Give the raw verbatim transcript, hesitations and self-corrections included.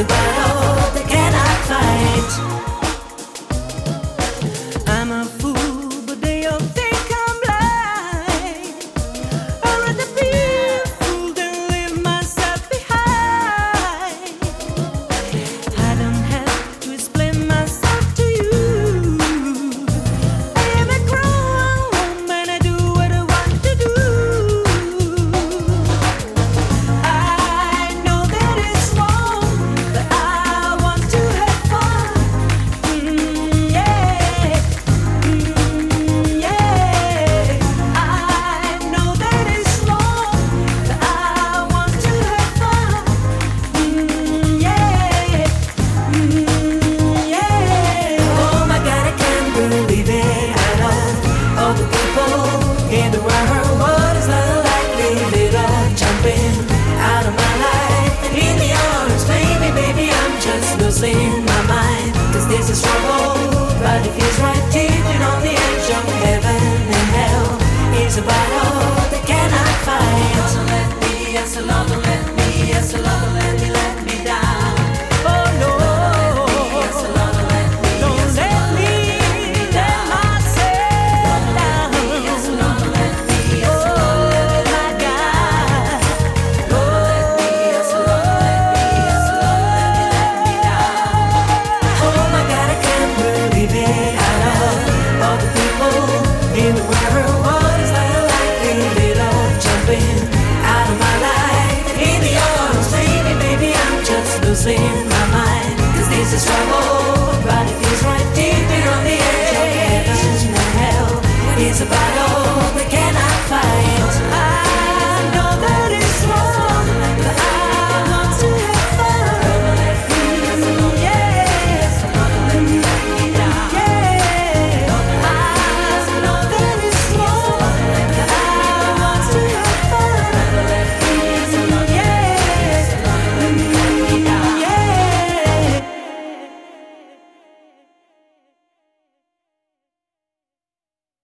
a battle that cannot fight. I'm a fool, but they all think I'm blind. I'd rather be a fool than leave myself behind. I don't have to explain myself to you. I am a grown woman, I do what I want to do. I know that it's wrong, but I want to have fun. Mm, yeah, mm, yeah. I know that it's wrong, but I want to have fun. Mm, yeah, mm, yeah. Oh my God, I can't believe it. I know all the people in the world. What is the likelihood of jumping out of my life and in the arms, baby, baby, I'm just losing my mind. 'Cause this is trouble, but it feels right deep and on the edge of heaven and hell. It's a battle that cannot fight. Don't let me, yes, Lord, don't let me, yes, Lord, don't let me, let me down. Oh no, yes, Lord, don't let me, don't let me let myself down. Yes, Lord, don't let me, yes, Lord, let me, my God. Don't let me, yes, Lord, don't let me, yes, Lord, let me, let me down. Oh my God, I can't believe it. I know all the people in the world. What is the likelihood of jumping out of my life in the arms, baby, baby, I'm just losing my mind. 'Cause this is trouble, but it feels right deep in on the edge of heaven and hell. It's a battle